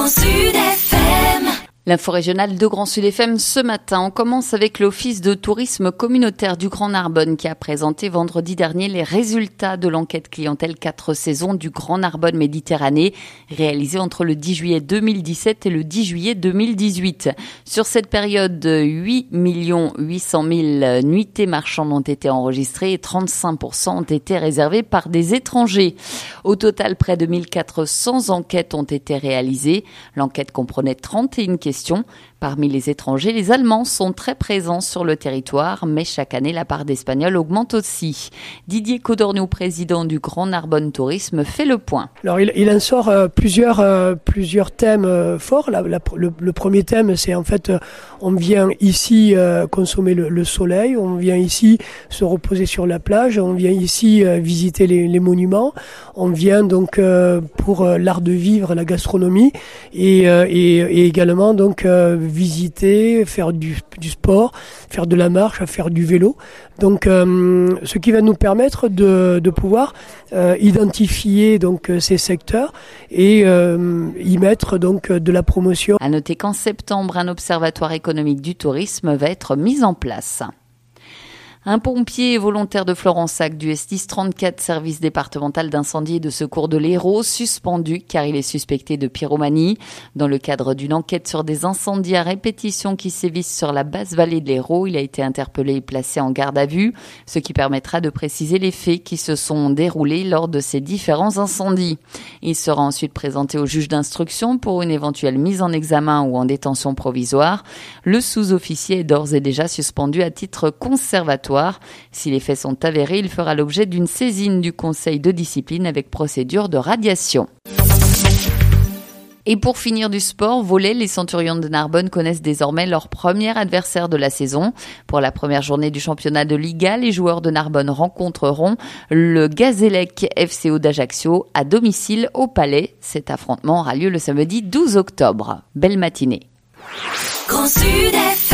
Grand Sud FM. L'info régionale de Grand Sud FM ce matin. On commence avec l'Office de tourisme communautaire du Grand Narbonne qui a présenté vendredi dernier les résultats de l'enquête clientèle 4 saisons du Grand Narbonne Méditerranée réalisée entre le 10 juillet 2017 et le 10 juillet 2018. Sur cette période, 8 800 000 nuitées marchandes ont été enregistrées et 35% ont été réservées par des étrangers. Au total, près de 1400 enquêtes ont été réalisées. L'enquête comprenait 31 questions. Parmi les étrangers, les Allemands sont très présents sur le territoire, mais chaque année, la part d'Espagnols augmente aussi. Didier Codorniou, président du Grand Narbonne Tourisme, fait le point. Alors, il en sort plusieurs thèmes forts. Le premier thème, c'est en fait, on vient ici consommer le soleil, on vient ici se reposer sur la plage, on vient ici visiter les monuments, on vient donc pour l'art de vivre, la gastronomie et également donc visiter, faire du sport, faire de la marche, faire du vélo. Donc, ce qui va nous permettre de pouvoir identifier donc ces secteurs et y mettre donc de la promotion. À noter qu'en septembre, un observatoire économique du tourisme va être mis en place. Un pompier volontaire de Florensac du S10 34 service départemental d'incendie et de secours de l'Hérault suspendu car il est suspecté de pyromanie. Dans le cadre d'une enquête sur des incendies à répétition qui sévissent sur la basse vallée de l'Hérault, il a été interpellé et placé en garde à vue, ce qui permettra de préciser les faits qui se sont déroulés lors de ces différents incendies. Il sera ensuite présenté au juge d'instruction pour une éventuelle mise en examen ou en détention provisoire. Le sous-officier est d'ores et déjà suspendu à titre conservatoire. Si les faits sont avérés, il fera l'objet d'une saisine du conseil de discipline avec procédure de radiation. Et pour finir du sport, volley, les Centurions de Narbonne connaissent désormais leur premier adversaire de la saison. Pour la première journée du championnat de Liga, les joueurs de Narbonne rencontreront le Gazélec FCO d'Ajaccio à domicile au Palais. Cet affrontement aura lieu le samedi 12 octobre. Belle matinée. Grand Sud FM.